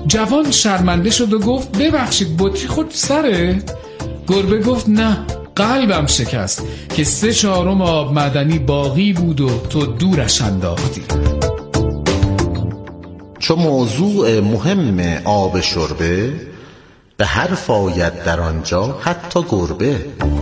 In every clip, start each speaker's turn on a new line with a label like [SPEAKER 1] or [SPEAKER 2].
[SPEAKER 1] جوان شرمنده شد و گفت ببخشید بطری خود سره؟ گربه گفت نه، قلبم شکست که 3/4 آب معدنی باقی بود و تو دورش انداختی.
[SPEAKER 2] چو موضوع مهم آب شربه، به حرف آید در آنجا حتی گربه.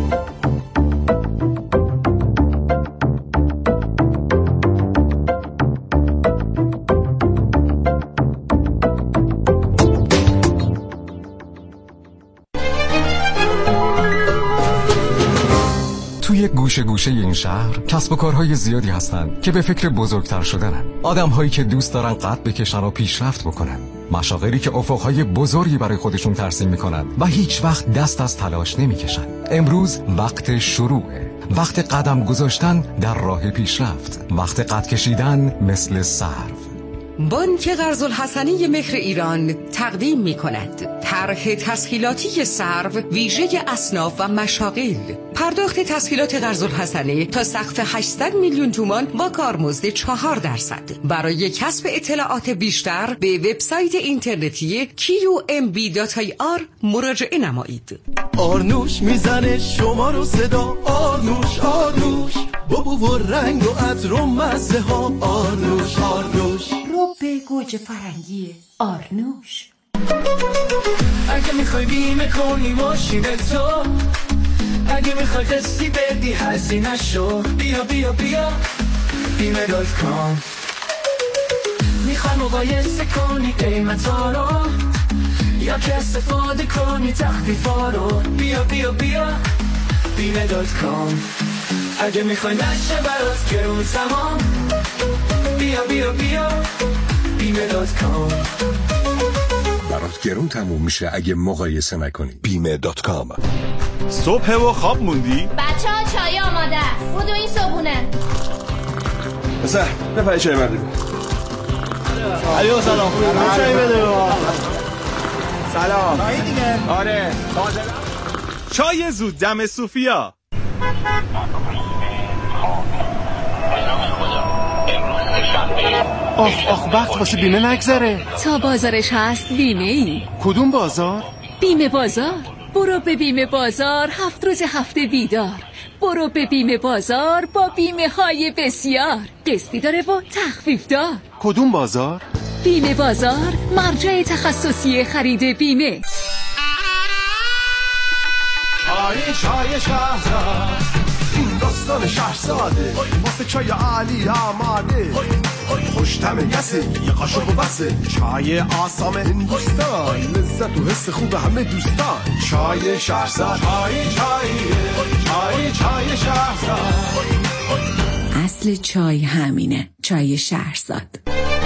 [SPEAKER 3] توی گوشه گوشه این شهر کسب و کارهای زیادی هستن که به فکر بزرگتر شدنن. آدم‌هایی که دوست دارن قد بکشن و پیشرفت بکنن. مشاغلی که افقهای بزرگی برای خودشون ترسیم میکنن و هیچ وقت دست از تلاش نمیکشن. امروز وقت شروعه. وقت قدم گذاشتن در راه پیشرفت. وقت قد کشیدن مثل سرو.
[SPEAKER 4] بانک قرض‌الحسنه مهر ایران تقدیم می‌کند طرح تسهیلاتی سرو ویژه اصناف و مشاغل. پرداخت تسهیلات قرض‌الحسنه تا سقف 800 میلیون تومان با کارمزد 4%. برای کسب اطلاعات بیشتر به وبسایت اینترنتی qmb.ir مراجعه نمایید.
[SPEAKER 5] آرنوش میزنه شما رو صدا، آرنوش آرنوش، با بو و رنگ و عطر و مزه ها، آرنوش آرنوش،
[SPEAKER 6] به گوجه فرنگی آرنوش.
[SPEAKER 7] اگه میخوای بیمه کنی ماشین تو، اگه میخوای قسطی بدی هزینه شو، بیا بیا بیا بیمه.com. میخوای مقایسه کنی قیمتا رو، یا که استفاده کنی تخفیفا رو، بیا بیا بیا بیمه.com. اگه میخوای نشه برات گرون تمام، بیا بیا بیا بیمه.com.
[SPEAKER 8] برات گرون تموم میشه اگه مقایسه نکنی. بیمه.com.
[SPEAKER 9] صبح و خواب موندی؟
[SPEAKER 10] بچه ها چای آماده است، بودو این صبحونه.
[SPEAKER 9] بسر بپایی چای مردی. علیو سلام. چای بده با سلام. چای دیگه. آره چای زود دم صوفیا.
[SPEAKER 11] آخ وقت واسه بیمه نگذره.
[SPEAKER 12] تا بازارش هست بیمه ای.
[SPEAKER 11] کدوم بازار؟
[SPEAKER 12] بیمه بازار. برو به بیمه بازار 7 روز هفته بیدار. برو به بیمه بازار با بیمه های بسیار. قسطی داره و تخفیف دار.
[SPEAKER 11] کدوم بازار؟
[SPEAKER 12] بیمه بازار، مرجع تخصصی خرید بیمه.
[SPEAKER 5] چای شهرزاد، این داستان شهرزاده، واسه چای عالی آماده، خوشتم یسه یه قاشق و بسه، چای آسام هندوستان، لذت و حس خوب همه دوستان. چای شهرزاد، چای شهرزاد.
[SPEAKER 6] اصل چای همینه، چای شهرزاد.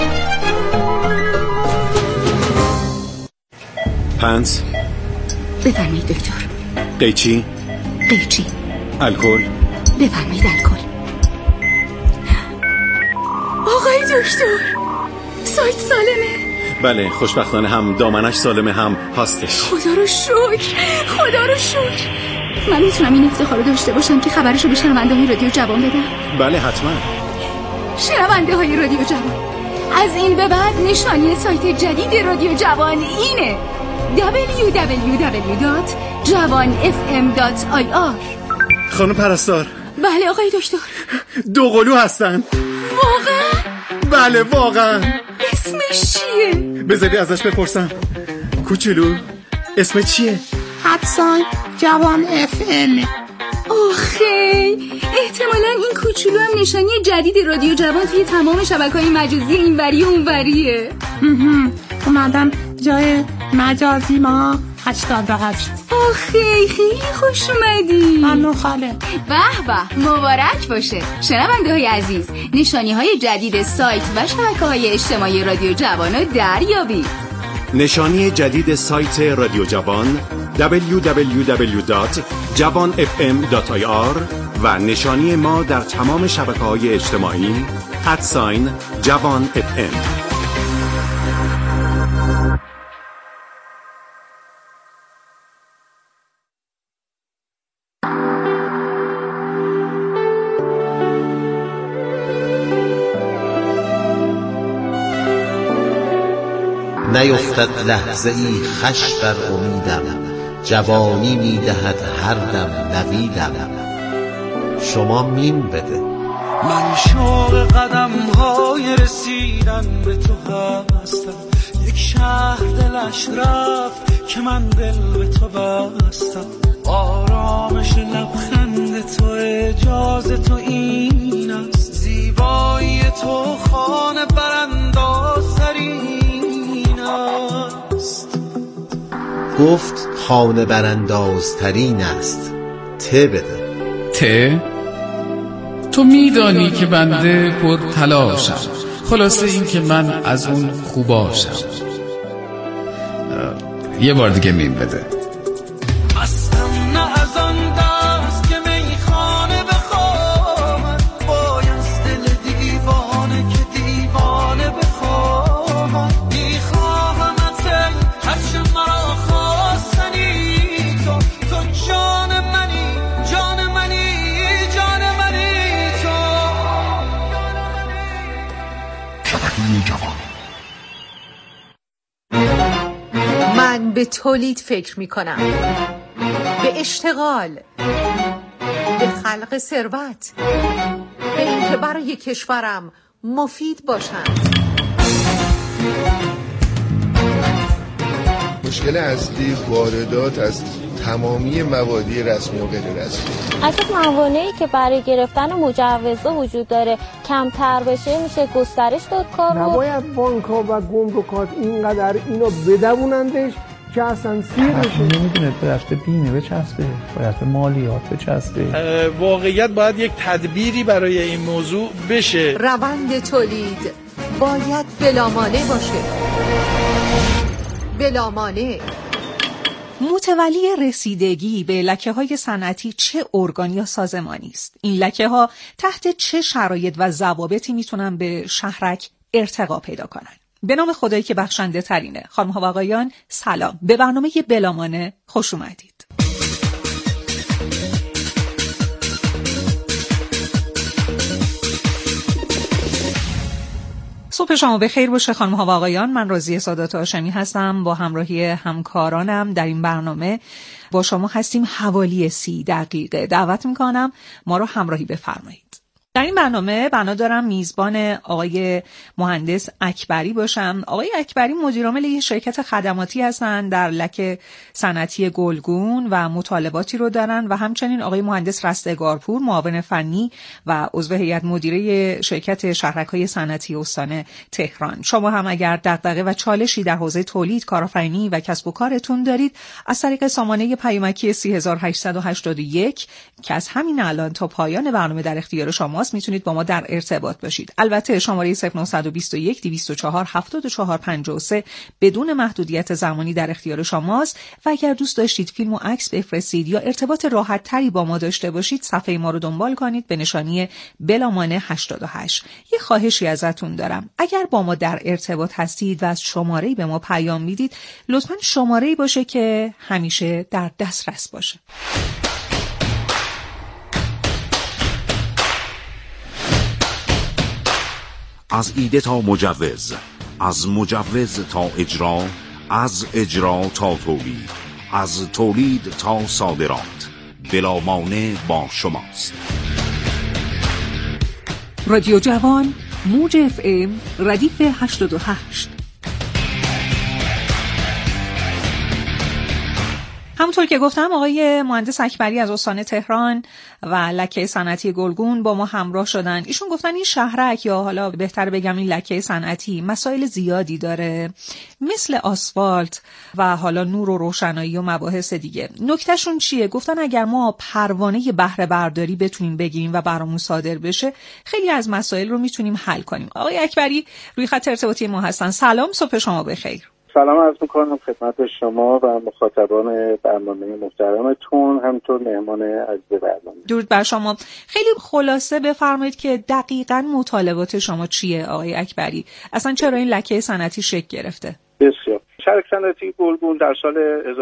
[SPEAKER 9] پنس
[SPEAKER 6] بفرمایید دکتر.
[SPEAKER 9] قیچی الکل
[SPEAKER 6] بفرمایید الکل. آقای دکتر سایت سالمه؟
[SPEAKER 9] بله خوشبختانه هم دامنش سالمه هم هاستش.
[SPEAKER 6] خدا رو شکر. من میتونم این افتخار رو داشته باشم که خبرشو به شنونده های رادیو جوان بدم؟
[SPEAKER 9] بله حتما.
[SPEAKER 6] شنونده های رادیو جوان، از این به بعد نشانی سایت جدید رادیو جوان اینه: www.javanfm.ir.
[SPEAKER 9] خانم پرستار.
[SPEAKER 6] بله آقای دکتر.
[SPEAKER 9] دوقلو هستن.
[SPEAKER 6] واقعا؟
[SPEAKER 9] بله واقعا.
[SPEAKER 6] اسمش چیه؟
[SPEAKER 9] بذاری ازش بپرسم. کوچولو اسم چیه؟
[SPEAKER 13] جوان FM.
[SPEAKER 6] آخه احتمالاً این کوچولو هم نشانی جدید رادیو جوان توی تمام شبکه‌های مجازی اینوری و اونوریه.
[SPEAKER 13] اومدم جای مجازی ما 88.
[SPEAKER 6] آخه خیلی خوش اومدی.
[SPEAKER 13] ممنون خاله.
[SPEAKER 6] به مبارک باشه. شنونده های عزیز، نشانی های جدید سایت و شبکه‌های اجتماعی رادیو جوان رو دریابید.
[SPEAKER 9] نشانی جدید سایت رادیو جوان www.javanfm.ir و نشانی ما در تمام شبکه‌های اجتماعی @javanfm.
[SPEAKER 2] نیفتد لحظه ای خش بر امیدم، جوانی میدهد هر دم نویدم. شما مین بده.
[SPEAKER 7] من شوق قدم های رسیدن به تو هستم، یک شهر دلش رفت که من دل به تو بستم. آرامش لبخند تو اجازه تو این است، زیبایی تو خانه براندازترین است.
[SPEAKER 2] گفت خانه براندازترین است. ته بده.
[SPEAKER 1] ته؟ تو میدانی که بنده پر تلاشم، خلاصه این که من از اون خوباشم. یه بار دیگه میم بده.
[SPEAKER 7] مستم نه از آن دست که میخانه بخوامد، بایست دل دیوانه که دیوانه بخوامد. میخواهمت ای هرچه مرا خواستنی، تو جان منی، جان منی، جان منی. تو
[SPEAKER 8] شبکه جوان.
[SPEAKER 14] من به تولید فکر می کنم، به اشتغال، به خلق ثروت، به اینکه برای کشورم مفید باشند.
[SPEAKER 15] مشکل اصلی واردات از تمامی موادی رسمی و غیر رسمی.
[SPEAKER 10] اساس موانعی که برای گرفتن مجوزها وجود داره کمتر بشه، میشه گسترش داد کار رو.
[SPEAKER 16] نباید بانک‌ها و گمرکات اینقدر اینو بدوونندش که اصلا سیر بشه.
[SPEAKER 17] نمیدونه به بیمه بچسبه، باید به مالیات بچسبه.
[SPEAKER 18] واقعیت باید یک تدبیری برای این موضوع بشه.
[SPEAKER 14] روند تولید باید بلامانع باشه. بلامانع.
[SPEAKER 19] متولی رسیدگی به لکه‌های صنعتی چه ارگان یا سازمانی است؟ این لکه‌ها تحت چه شرایط و ضوابطی میتونن به شهرک ارتقا پیدا کنن؟ به نام خدایی که بخشنده ترینه. خانم‌ها و آقایان سلام، به برنامه بلامانع خوش اومدید. صبح شما بخیر باشه خانم‌ها و آقایان. من راضیه سادات هاشمی هستم. با همراهی همکارانم در این برنامه با شما هستیم حوالی 30 دقیقه. دعوت میکنم ما رو همراهی بفرمایید. در این برنامه بنا دارم میزبان آقای مهندس اکبری باشم. آقای اکبری مدیرعامل یک شرکت خدماتی هستند در لکه صنعتی گلگون و مطالباتی رو دارن و همچنین آقای مهندس رستگارپور معاون فنی و عضو هیئت مدیره شرکت شهرک‌های صنعتی استان تهران. شما هم اگر دغدغه و چالشی در حوزه تولید، کارآفرینی و کسب و کارتون دارید، از طریق سامانه پیامکی 3881 که از همین الان تا پایان برنامه در اختیار شماست میتونید با ما در ارتباط باشید. البته شماره 0921 204 7453 بدون محدودیت زمانی در اختیار شماست و اگر دوست داشتید فیلم و عکس بفرستید یا ارتباط راحت تری با ما داشته باشید، صفحه ما رو دنبال کنید به نشانی بلامانع 88. یه خواهشی ازتون دارم، اگر با ما در ارتباط هستید و از شماره‌ای به ما پیام میدید، لطفاً شماره‌ای باشه که همیشه در دسترس باشه.
[SPEAKER 20] از ایده تا مجوز، از مجوز تا اجرا، از اجرا تا تولید، از تولید تا صادرات، بلامانع با شماست.
[SPEAKER 19] رادیو جوان، موج FM، ردیف 88. همونطور که گفتم آقای مهندس اکبری از استان تهران و لکه صنعتی گلگون با ما همراه شدن. ایشون گفتن این شهرک یا حالا بهتر بگم این لکه صنعتی مسائل زیادی داره، مثل آسفالت و حالا نور و روشنایی و مباحث دیگه. نکتهشون چیه؟ گفتن اگر ما پروانه بهره برداری بتونیم بگیریم و برامون صادر بشه، خیلی از مسائل رو میتونیم حل کنیم. آقای اکبری روی خط ارتباطی ما هستن. سلام، صبح شما بخیر.
[SPEAKER 21] سلام عرض میکنم خدمت شما و مخاطبان برنامه محترمتون، همینطور مهمان عزیز برنامه.
[SPEAKER 19] درود بر شما. خیلی خلاصه بفرمایید که دقیقاً مطالبات شما چیه آقای اکبری؟ اصلا چرا این لکه صنعتی شکل گرفته؟
[SPEAKER 21] بسیار. شرکت صنعتی گلگون در سال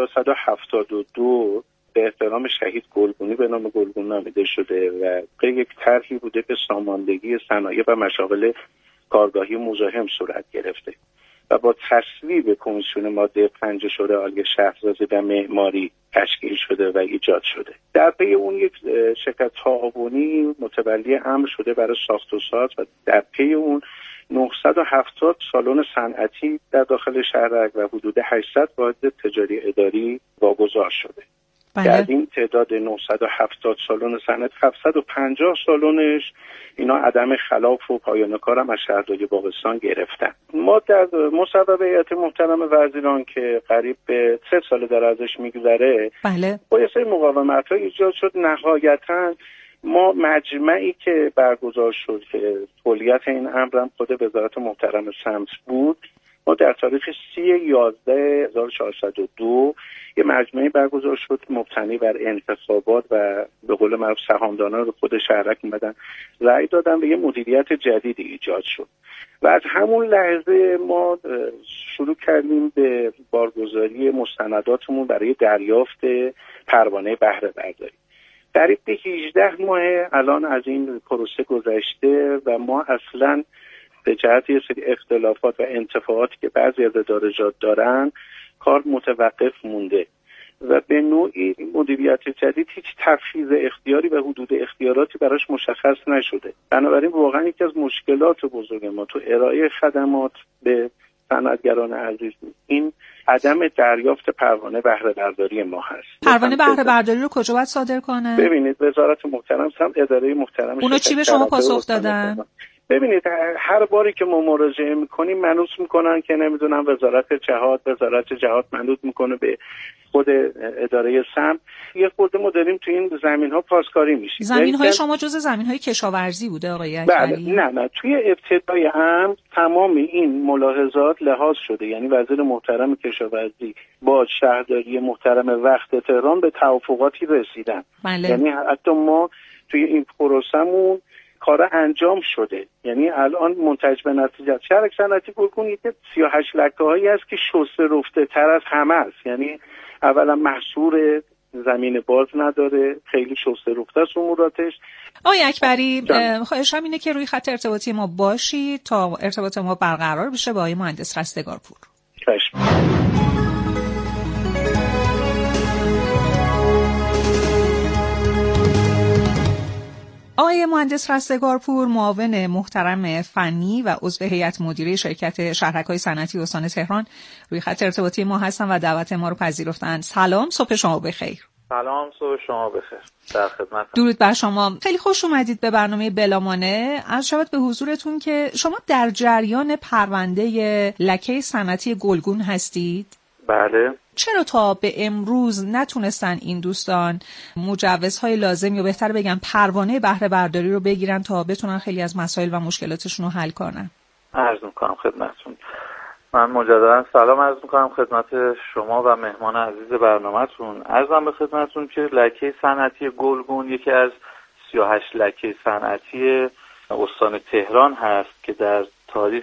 [SPEAKER 21] 1172 به احترام شهید گلگونی به نام گلگون نامیده شده و یک طرحی بوده که ساماندگی صنایع و مشاغل کارگاهی مزاحم صورت گرفته. و با تصویب کمیسیون ماده 5 شورای عالی شهرسازی و معماری تشکیل شده و ایجاد شده. در پی اون یک شرکت تعاونی متولی امر شده برای ساخت و ساز و در پی اون 970 سالن صنعتی در داخل شهرک و حدود 800 واحد تجاری اداری واگذار شده. در این تعداد 970 سالن صنعت 750 سالنش اینا عدم خلاف و پایان کار هم از شهرداری باغستان گرفتن. ما در مصوبه هیئت محترم وزیران که قریب به 3 سال در ازش میگذره با یه سری مقاومت‌ها ایجاد شد. نهایتاً ما مجمعی که برگزار شد که تولیت این امر هم خود وزارت محترم سمت بود، ما در تاریخ 30/11/1402 یه مجمعی برگزار شد مبتنی بر انتخابات و به قول معروف سهامداران رو خود شهرک اومدن رأی دادن و یه مدیریت جدیدی ایجاد شد و از همون لحظه ما شروع کردیم به بارگذاری مستنداتمون برای دریافت پروانه بهره برداری. قریب به 18 ماه الان از این پروسه گذشته و ما اصلاً به جهت یه سری اختلافات و انتفاعاتی که بعضی از ادارجات دارن کار متوقف مونده و به نوعی مدیریت جدید هیچ تفویض اختیاری و حدود اختیاراتی براش مشخص نشده. بنابراین واقعا یکی از مشکلات بزرگ ما تو ارائه خدمات به صنعتگران عزیز این عدم دریافت پروانه بهره برداری ما هست.
[SPEAKER 19] پروانه بهره برداری رو کجا باید صادر کنه؟
[SPEAKER 21] ببینید وزارت محترم هم اداره محترم
[SPEAKER 19] اونو چی به شما پاسخ دادن؟
[SPEAKER 21] ببینید هر باری که ما مراجعه میکنیم منوط میکنن که نمیدونم وزارت جهاد منوط میکنه به خود اداره سمت. یه خورده ما داریم تو این زمین‌ها پاسکاری میشیم.
[SPEAKER 19] زمین‌های شما جزء زمین‌های کشاورزی بوده آقای اکبری؟
[SPEAKER 21] بله نه توی ابتدای امر تمام این ملاحظات لحاظ شده، یعنی وزیر محترم کشاورزی با شهرداری محترم وقت تهران به توافقاتی رسیدن. یعنی حتی ما توی این پروسمون کار انجام شده، یعنی الان منتج به نتیجه شهرک صنعتی گلگون یک 38 لکه‌هایی است که شسته رفته تر از همه است. یعنی اولا محصور زمین باز نداره، خیلی شسته رفته است اموراتش.
[SPEAKER 19] آقای اکبری خواهشم اینه که روی خط ارتباطی ما باشید تا ارتباط ما برقرار بشه با آقای مهندس رستگارپور.
[SPEAKER 21] چشم.
[SPEAKER 19] آقای مهندس رستگارپور معاون محترم فنی و عضو هیئت مدیره شرکت شهرک‌های صنعتی استان تهران روی خط ارتباطی ما هستن و دعوت ما رو پذیرفتن. سلام، صبح شما بخیر.
[SPEAKER 3] سلام، صبح شما بخیر. در خدمتم.
[SPEAKER 19] درود بر شما. خیلی خوش اومدید به برنامه بلامانه. عرض شود به حضورتون که شما در جریان پرونده لکه صنعتی گلگون هستید؟
[SPEAKER 3] بله.
[SPEAKER 19] چرا تا به امروز نتونستن این دوستان مجوزهای لازم یا بهتر بگم پروانه بهره برداری رو بگیرن تا بتونن خیلی از مسائل و مشکلاتشون رو حل کنن؟
[SPEAKER 3] عرض میکنم خدمتتون. من مجددا سلام عرض میکنم خدمت شما و مهمان عزیز برنامه‌تون. عرضم به خدمتتون که لکه صنعتی گلگون یکی از 38 لکه صنعتی استان تهران هست که در تاریخ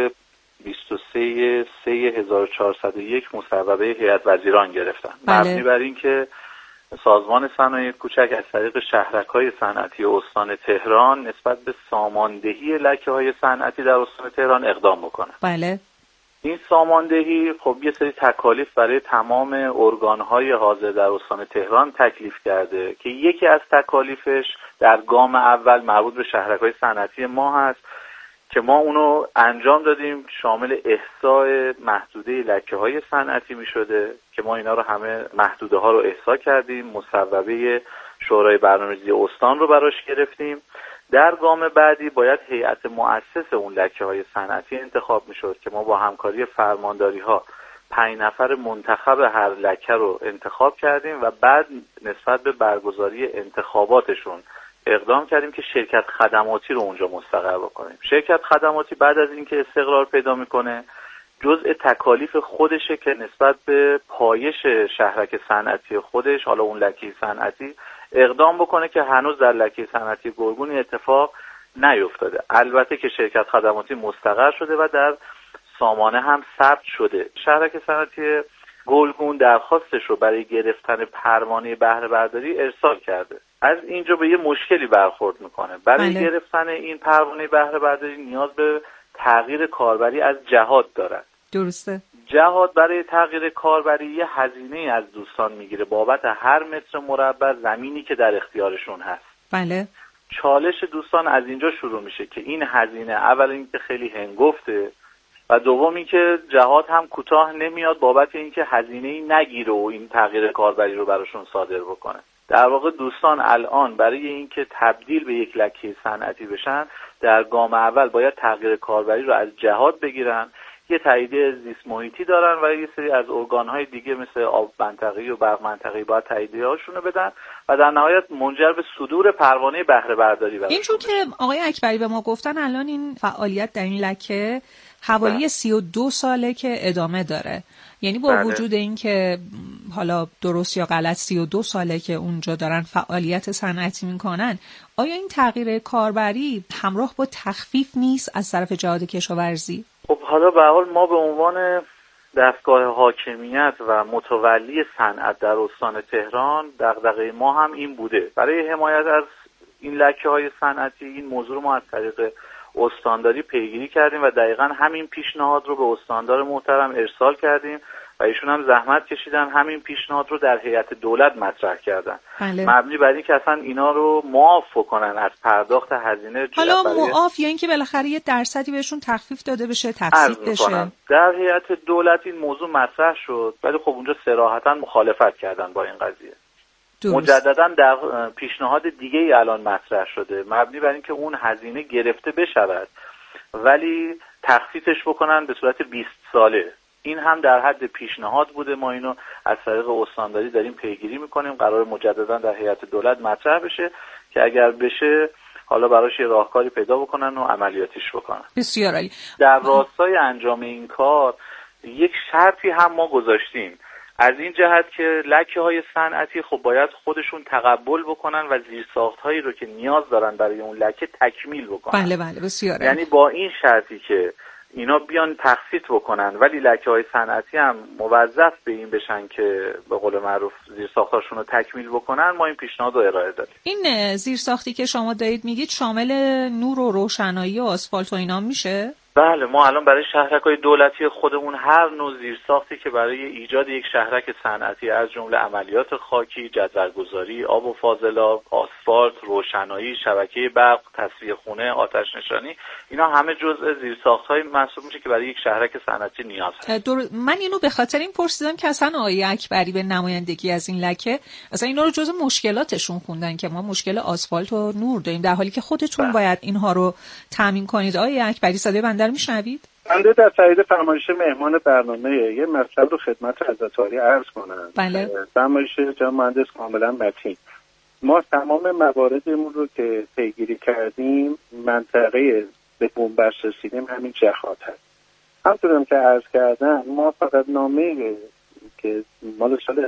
[SPEAKER 3] 23/3/1401 مصوبه هیئت وزیران گرفتن. مبنی بر این که سازمان صنایع کوچک از طریق شهرک‌های صنعتی استان تهران نسبت به ساماندهی لکه‌های صنعتی در استان تهران اقدام بکنه.
[SPEAKER 19] بله.
[SPEAKER 3] این ساماندهی خب یه سری تکالیف برای تمام ارگان‌های حاضر در استان تهران تکلیف کرده که یکی از تکالیفش در گام اول مربوط به شهرک‌های صنعتی ما هست که ما اونو انجام دادیم، شامل احصاء محدوده لکه‌های صنعتی می‌شده که ما اینا رو همه محدوده ها رو احصا کردیم، مصوبه شورای برنامه‌ریزی استان رو براش گرفتیم. در گام بعدی باید هیئت مؤسس اون لکه‌های صنعتی انتخاب می‌شد که ما با همکاری فرمانداری‌ها 5 نفر منتخب هر لکه رو انتخاب کردیم و بعد نسبت به برگزاری انتخاباتشون اقدام کردیم که شرکت خدماتی رو اونجا مستقر بکنیم. شرکت خدماتی بعد از اینکه استقرار پیدا میکنه جزء تکالیف خودشه که نسبت به پایش شهرک صنعتی خودش، حالا اون لکه صنعتی، اقدام بکنه که هنوز در لکه صنعتی گلگون اتفاق نیفتاده. البته که شرکت خدماتی مستقر شده و در سامانه هم ثبت شده. شهرک صنعتی گلگون درخواستش رو برای گرفتن پروانه بهره برداری ارسال کرده. از اینجا به یه مشکلی برخورد میکنه. برای گرفتن این پروانه بهره برداری نیاز به تغییر کاربری از جهات دارد.
[SPEAKER 19] درسته.
[SPEAKER 3] جهاد برای تغییر کاربری یه هزینه از دوستان میگیره بابت هر متر مربع زمینی که در اختیارشون هست.
[SPEAKER 19] بله.
[SPEAKER 3] چالش دوستان از اینجا شروع میشه که این هزینه اول اینکه خیلی هنگفته و دوم اینکه جهاد هم کوتاه نمیاد بابت اینکه هزینه‌ای نگیره و این تغییر کاربری رو براشون صادر بکنه. در واقع دوستان الان برای اینکه تبدیل به یک لکه صنعتی بشن در گام اول باید تغییر کاربری رو از جهاد بگیرن، یه تاییدیه زیست محیطی دارن و یه سری از ارگان‌های دیگه مثل آب منطقه‌ای و برق منطقه‌ای باید تاییدیه‌هاشون رو بدن و در نهایت منجر به صدور پروانه بهره برداری بشه.
[SPEAKER 19] اینجور که آقای اکبری به ما گفتن الان این فعالیت در این لکه حوالی 32 ساله که ادامه داره. یعنی با وجود این که حالا درست یا غلط 32 ساله که اونجا دارن فعالیت صنعتی میکنن، آیا این تغییر کاربری همراه با تخفیف نیست از طرف جهاد کشاورزی؟
[SPEAKER 3] خب حالا به حال ما به عنوان دستگاه حاکمیت و متولی صنعت در استان تهران دغدغه ما هم این بوده. برای حمایت از این لکه‌های صنعتی این موضوع رو ما از طریق استانداری پیگیری کردیم و دقیقاً همین پیشنهاد رو به استاندار محترم ارسال کردیم و ایشون هم زحمت کشیدن همین پیشنهاد رو در هیئت دولت مطرح کردن.
[SPEAKER 19] بله.
[SPEAKER 3] مبنی بر اینکه اصلا اینا رو معاف کنن از پرداخت هزینه.
[SPEAKER 19] حالا معاف یا اینکه بالاخره یه درصدی بهشون تخفیف داده بشه، تبسیط بشه.
[SPEAKER 3] در هیئت دولت این موضوع مطرح شد ولی خب اونجا صراحتاً مخالفت کردن با این قضیه. مجددا در پیشنهاد دیگه ای الان مطرح شده مبنی بر اینکه اون هزینه گرفته بشود ولی تخفیفش بکنن به صورت 20 ساله. این هم در حد پیشنهاد بوده، ما اینو از طریق استانداری داریم پیگیری میکنیم، قرار مجددا در هیئت دولت مطرح بشه که اگر بشه حالا براش یه راهکاری پیدا بکنن و عملیاتیش بکنن.
[SPEAKER 19] بسیار عالی.
[SPEAKER 3] در راستای انجام این کار یک شرطی هم ما گذاشتیم از این جهت که لکه‌های صنعتی خب باید خودشون تقبل بکنن و زیرساخت‌هایی رو که نیاز دارن برای اون لکه تکمیل بکنن.
[SPEAKER 19] بله بله بسیار.
[SPEAKER 3] یعنی با این شرطی که اینا بیان تخفیف بکنن ولی لکه‌های صنعتی هم موظف به این بشن که به قول معروف زیرساختاشون رو تکمیل بکنن، ما این پیشنهاد رو ارائه دادیم.
[SPEAKER 19] این زیرساختی که شما دارید میگید شامل نور و روشنایی و آسفالت و اینا میشه؟
[SPEAKER 3] بله، ما الان برای شهرک‌های دولتی خودمون هر نوع زیرساختی که برای ایجاد یک شهرک صنعتی از جمله عملیات خاکی، جدول‌گذاری، آب و فاضلاب، آسفالت، روشنایی، شبکه برق، تصفیه خونه، آتش نشانی، اینا همه جزء زیرساخت‌های محسوب میشه که برای یک شهرک صنعتی نیاز هست.
[SPEAKER 19] من اینو به خاطر این پرسیدم که اصلا آقای اکبری به نمایندگی از این لکه اصلا اینا رو جزء مشکلاتشون خوندن که ما مشکل آسفالت و نور داریم، در حالی که خودتون باید اینها رو تامین کنید. آقای اکبری صدای بنده رو میشنوید؟
[SPEAKER 21] بنده در تایید فرمایش مهمان برنامه یه مطلب رو خدمت حضرت عالی عرض کنم.
[SPEAKER 19] بله.
[SPEAKER 21] فرمایش جناب مهندس کاملا متین. ما تمام مواردمون رو که پیگیری کردیم منطقه به بنبست رسیدیم همین جهاد هست. همونطورم که عرض کردم ما فقط نامه که مال سال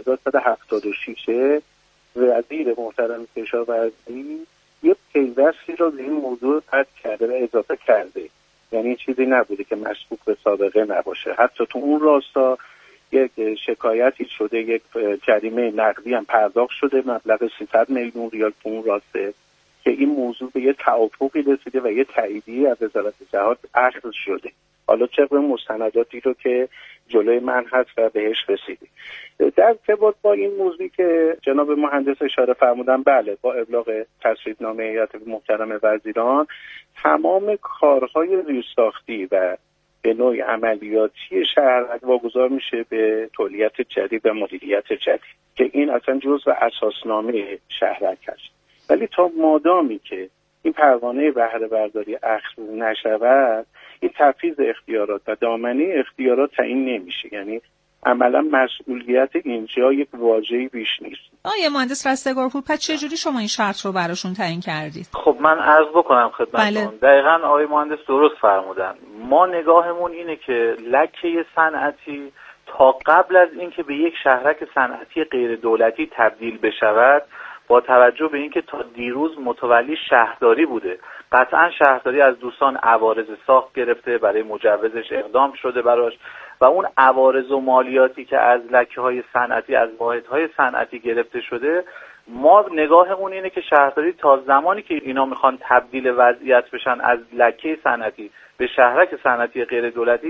[SPEAKER 21] 1376 وزیر محترم کشاورزی یه پیوستی رو به این موضوع قطع کرده و اضافه کرده، یعنی چیزی نبوده که مشکوک به سابقه نباشه. حتی تو اون راستا یک شکایتی شده، یک جریمه نقدی هم پرداخت شده مبلغ 300 میلیون ریال تو اون راسته که این موضوع به یه توافقی رسیده و یه تاییدیه از وزارت جهاد اخذ شده. حالا چقدر مستنداتی رو که جلوی من هست و بهش رسیدیم. در ارتباط با این موضوعی که جناب مهندس اشاره فرمودن، بله با ابلاغ تصویبنامه هیئت محترم وزیران تمام کارهای زیرساختی و به نوع عملیاتی شهرک واگذار میشه به تولیت جدید و مدیریت جدید که این اصلا جزء اساسنامه شهرک هست. ولی تا مادامی که این پروانه بهره برداری اخذ نشود این تفویض اختیارات و دامنه اختیارات تعیین نمیشه، یعنی عملا مسئولیت اینجا یک واژه‌ای بیش نیست.
[SPEAKER 19] آقای مهندس رستگارپور، پس چجوری شما این شرط رو براشون تعیین کردید؟
[SPEAKER 3] خب من عرض بکنم خدمتتون. دقیقاً آقای مهندس درست فرمودن. ما نگاهمون اینه که لکه صنعتی تا قبل از اینکه به یک شهرک صنعتی غیر دولتی تبدیل بشود با توجه به اینکه تا دیروز متولی شهرداری بوده، قطعا شهرداری از دوستان عوارض ساخت گرفته، برای مجوزش اقدام شده براش و اون عوارض و مالیاتی که از لکه‌های صنعتی از واحدهای صنعتی گرفته شده، ما نگاهمون اینه که شهرداری تا زمانی که اینا میخوان تبدیل وضعیت بشن از لکه صنعتی به شهرک صنعتی غیر دولتی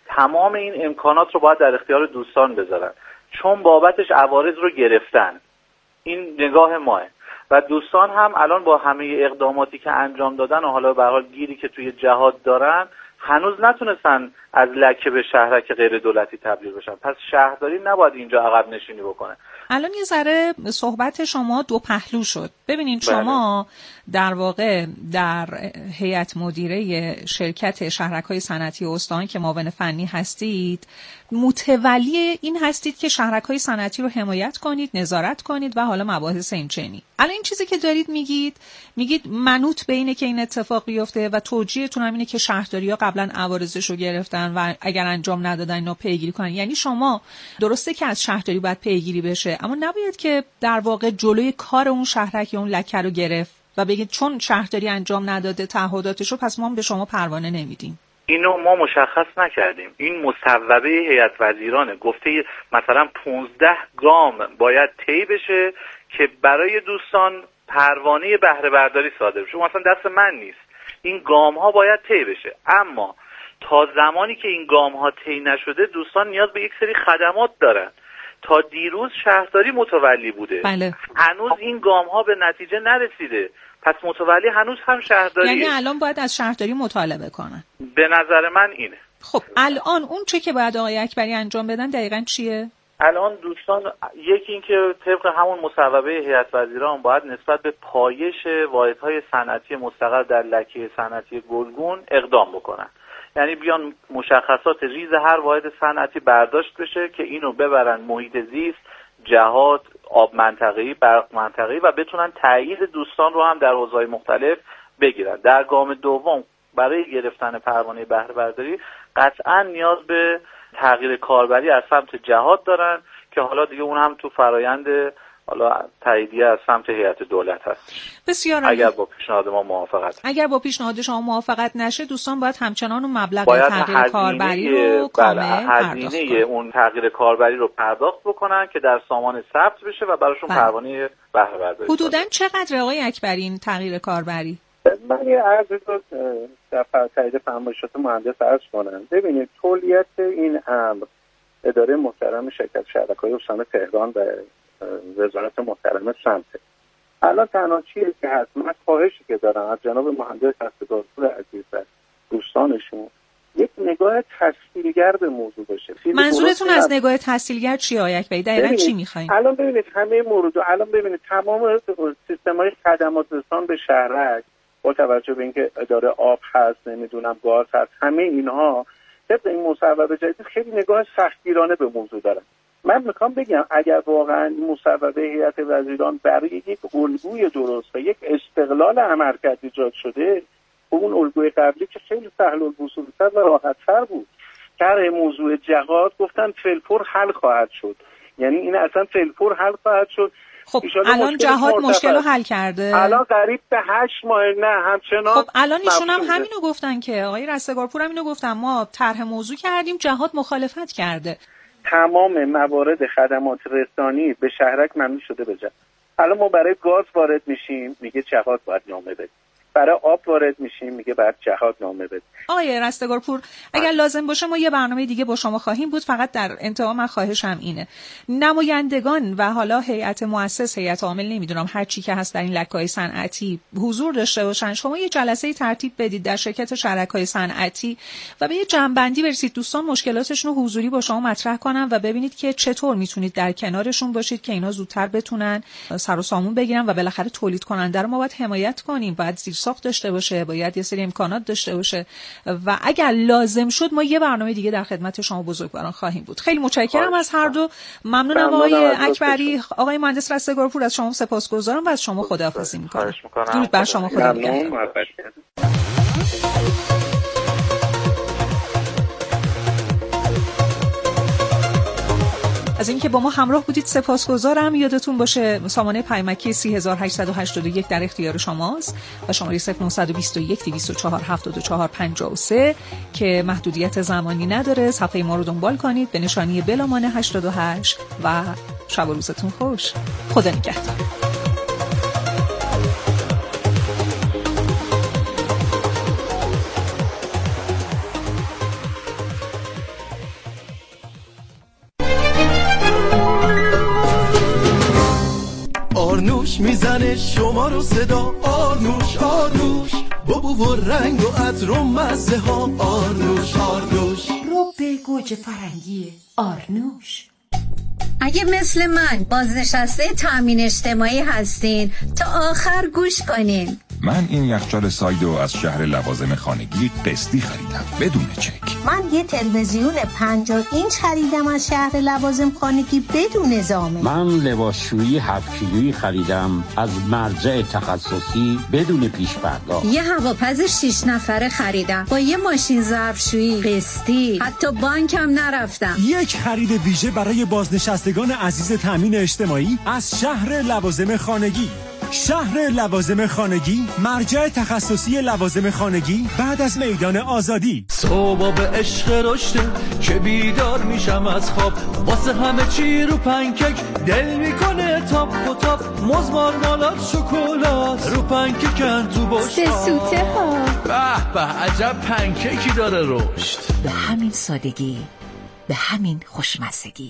[SPEAKER 3] تمام این امکانات رو باید در اختیار دوستان بذارن، چون بابتش عوارض رو گرفتن. این نگاه ماه و دوستان هم الان با همه اقداماتی که انجام دادن و حالا به هر حال گیری که توی جهاد دارن هنوز نتونستن از لکه به شهرک غیر دولتی تبدیل بشن. پس شهرداری نباید اینجا عقب نشینی بکنه.
[SPEAKER 19] الان یه ذره صحبت شما دو پهلو شد. ببینید شما در واقع در هیئت مدیره شرکت شهرک‌های صنعتی استان که معاون فنی هستید، متولی این هستید که شهرک‌های صنعتی رو حمایت کنید، نظارت کنید و حالا مباحث اینچنینی. الان این چیزی که دارید میگید منوط به اینه که این اتفاق بیفته و توجیهتون هم اینه که شهرداری‌ها قبلا عوارضش رو گرفتن و اگر انجام ندادن اینا پیگیری کنن. یعنی شما درسته که از شهرداری باید پیگیری بشه، اما نباید که در واقع جلوی کار اون شهرک یا اون لکه رو گرفت و بگید چون شهرداری انجام نداده تعهداتشو پس ما به شما پروانه نمیدیم.
[SPEAKER 3] اینو ما مشخص نکردیم. این مصوبه هیئت وزیرانه، گفته مثلا 15 گام باید طی بشه که برای دوستان پروانه بهره برداری صادر بشه. مثلا دست من نیست، این گام ها باید طی بشه، اما تا زمانی که این گام ها طی نشده دوستان نیاز به یک سری خدمات دارن. تا دیروز شهرداری متولی بوده.
[SPEAKER 19] بله.
[SPEAKER 3] هنوز این گام ها به نتیجه نرسیده، پس متولی هنوز هم شهرداریه.
[SPEAKER 19] یعنی الان باید از شهرداری مطالبه کنن.
[SPEAKER 3] به نظر من اینه.
[SPEAKER 19] خب الان اون چه که باید آقای اکبری انجام بدن دقیقاً چیه؟
[SPEAKER 3] الان دوستان یکی این که طبق همون مصوبه هیئت وزیران باید نسبت به پایش واحدهای صنعتی مستقر در لکه صنعتی گلگون اقدام بکنن. یعنی بیان مشخصات ریز هر واحد صنعتی برداشت بشه که اینو ببرن محیط زیست، جهاد، آب منطقه‌ای، برق منطقه‌ای و بتونن تایید دوستان رو هم در حوزه‌های مختلف بگیرن. در گام دوم برای گرفتن پروانه بهره برداری قطعاً نیاز به تغییر کاربری از سمت جهاد دارن که حالا دیگه اون هم تو فرایند حالا تاییدیه از سمت هیئت دولت هست.
[SPEAKER 19] بسیار
[SPEAKER 3] اگر با پیشنهاد ما موافقت.
[SPEAKER 19] اگر با پیشنهاد شما موافقت نشه دوستان باید همچنان اون مبلغ تغییر کاربری رو کامل
[SPEAKER 3] هزینه اون تغییر کاربری رو پرداخت بکنن که در سامان ثبت بشه و براشون پروانه بهره برداری.
[SPEAKER 19] حدوداً چقدر آقای اکبری این تغییر کاربری؟
[SPEAKER 21] من یه عرضی رو در تایید فرمایشات مهندس عرض کنم. ببینید تولیت این امر اداره محترم شرکت شهرک‌های استان تهران و وزارت محترم سمته. الان تنها چیزی که هست، من خواهشی که دارم از جناب مهندس رستگارپور عزیز و دوستانشون یک نگاه تسهیلگر به موضوع باشه.
[SPEAKER 19] منظورتون از نگاه تسهیلگر چی آقای اکبری؟ دقیقاً چی می‌خواید؟
[SPEAKER 21] الان ببینید همه موضوع، الان ببینید تمام سیستم‌های خدمات رسان به شهرک با توجه به اینکه اداره آب هست، نمیدونم گاز هست، همه اینها طبق این مصوبه جدید خیلی نگاه سختگیرانه به موضوع دارن. من میخوام بگم اگر واقعا مصوبه هیئت وزیران برای یک الگوی درست و یک استقلال عملکرد ایجاد شده، اون الگوی قبلی که خیلی سهل الوصول‌تر و راحت‌تر بود. در موضوع جهاد گفتن فلفور حل خواهد شد، یعنی این اصلا فلفور حل خواهد شد.
[SPEAKER 19] خب الان جهاد مشکل رو حل کرده؟
[SPEAKER 21] الان قریب به 8 ماه نه همچنان.
[SPEAKER 19] خب الان ایشون هم همینو گفتن که آقای رستگارپور هم اینو گفتن، ما طرح موضوع کردیم جهاد مخالفت کرده.
[SPEAKER 21] تمام موارد خدمات رسانی به شهرک ممنوع شده بشه. الان ما برای گاز وارد میشیم میگه جهاد باید نامه بده، برای آب وارد میشیم میگه بعد جهاد نامه بده.
[SPEAKER 19] آقای رستگارپور اگر لازم باشه ما یه برنامه دیگه با شما خواهیم بود، فقط در انتها من خواهشم اینه نمایندگان و حالا هیئت مؤسس، هیئت عامل، نمیدونم هر چی که هست در این لکه‌های صنعتی حضور داشته باشن. شما یه جلسه ترتیب بدید در شرکت شرکای صنعتی و به یه جنبندی برسید، دوستان مشکلاتشون رو حضوری با شما مطرح کنن و ببینید که چطور میتونید در کنارشون باشید که اینا زودتر بتونن سر و سامون بگیرن و بالاخره تولید کننده رو ما باید حمایت کنیم، باید زیرساخت داشته باشه، باید یه سری امکانات داشته باشه و اگر لازم شد ما یه برنامه دیگه در خدمت شما بزرگواران خواهیم بود. خیلی متشکرم از هر دو. ممنونم آقای اکبری. آقای مهندس رستگارپور از شما سپاسگزارم و از شما خداحافظی می‌کنم. درود بر شما. خدا نگهدار. از اینکه با ما همراه بودید سپاسگزارم. یادتون باشه سامانه پیامکی 3881 در اختیار شماست و شماره 0921 204 74 53 که محدودیت زمانی نداره. صفحه ما رو دنبال کنید به نشانی بلامانه 88 و شب و روزتون خوش. خدا نگهدار.
[SPEAKER 5] آرنوش میزنه شما رو صدا، آرنوش آرنوش، بابو و رنگ و عطر و مزه ها، آرنوش آرنوش،
[SPEAKER 14] رب گوجه فرنگی آرنوش.
[SPEAKER 4] اگه مثل من بازنشسته تامین اجتماعی هستین تا آخر گوش کنین.
[SPEAKER 22] من این یخچال سایدو از شهر لوازم خانگی قسطی خریدم بدون چک.
[SPEAKER 23] من یه تلویزیون 50 اینچ خریدم از شهر لوازم خانگی بدون ضامن.
[SPEAKER 24] من لباسشویی 7 کیلویی خریدم از مرجع تخصصی بدون پیش پرداخت.
[SPEAKER 4] یه هواپز 6 نفره خریدم با یه ماشین ظرفشویی قسطی، حتی بانکم نرفتم.
[SPEAKER 25] یک خرید ویژه برای بازنشستگان عزیز تامین اجتماعی از شهر لوازم خانگی. شهر لوازم خانگی، مرجع تخصصی لوازم خانگی بعد از میدان آزادی.
[SPEAKER 7] صبح به عشق رشته که بیدار میشم از خواب، واسه همه چی رو پنکک دل میکنه تاپ و تاپ، موز مارمالاد شکلات رو پنککن تو بشقاب.
[SPEAKER 12] سه سوته ها،
[SPEAKER 7] به به عجب پنککی داره رشد.
[SPEAKER 14] به همین سادگی، به همین خوشمزگی.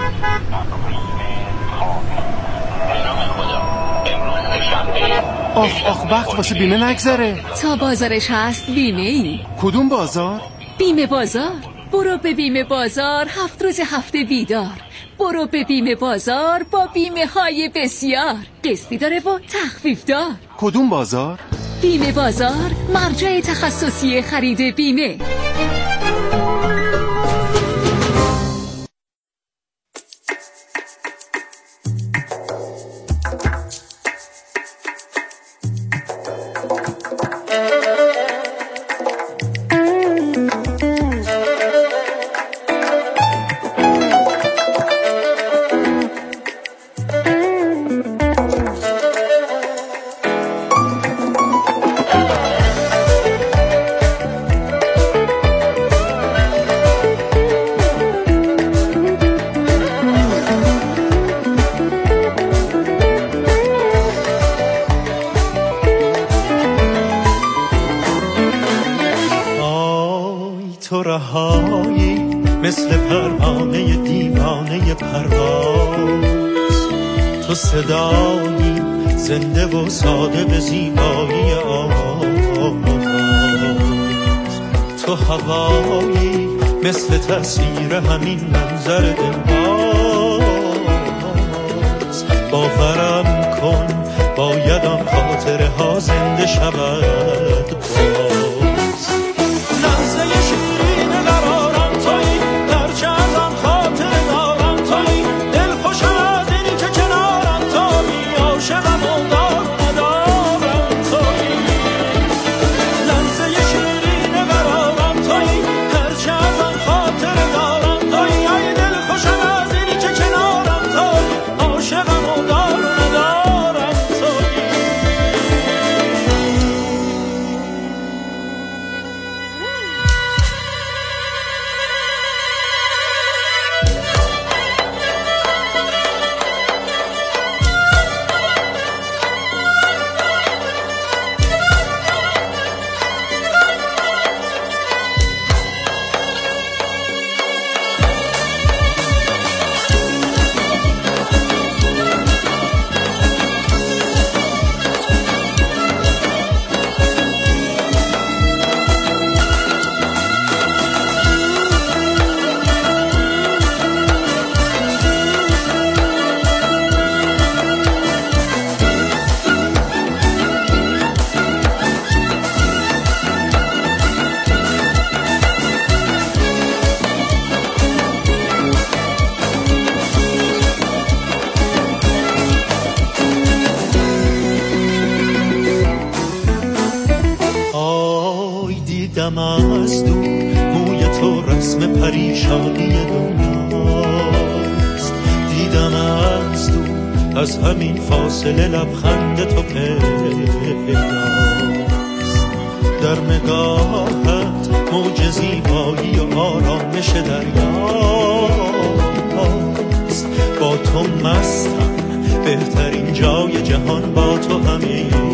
[SPEAKER 11] آخ وقت واسه بیمه نگذره.
[SPEAKER 12] تا بازارش هست بیمه ای.
[SPEAKER 11] کدوم بازار؟
[SPEAKER 12] بیمه بازار. برو به بیمه بازار 7 روز هفته بیدار. برو به بیمه بازار با بیمه های بسیار، قسطی داره و تخفیف دار.
[SPEAKER 11] کدوم بازار؟
[SPEAKER 12] بیمه بازار، مرجع تخصصی خرید بیمه.
[SPEAKER 26] مثل پروانه دیوانه پرواز، تو صدایی زنده و ساده به زیبایی آواز، تو هوایی مثل تصویر همین منظر دلباز. باورم کن باید آن خاطره ها زنده شود باز. دیدم از دور موی تو رسم پریشانی دنیاست، دیدم از دور از همین فاصله لبخند تو پیداست، در نگاهت موج زیبایی و آرامش دریاست. با تو مستم، بهترین جای جهان با تو همین